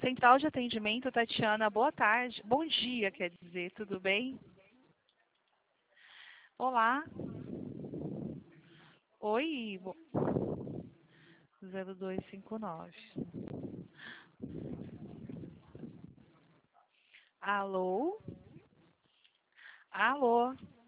Central de Atendimento, Tatiana, boa tarde. Bom dia, quer dizer, tudo bem? Olá. Oi, 0259. Alô? Alô?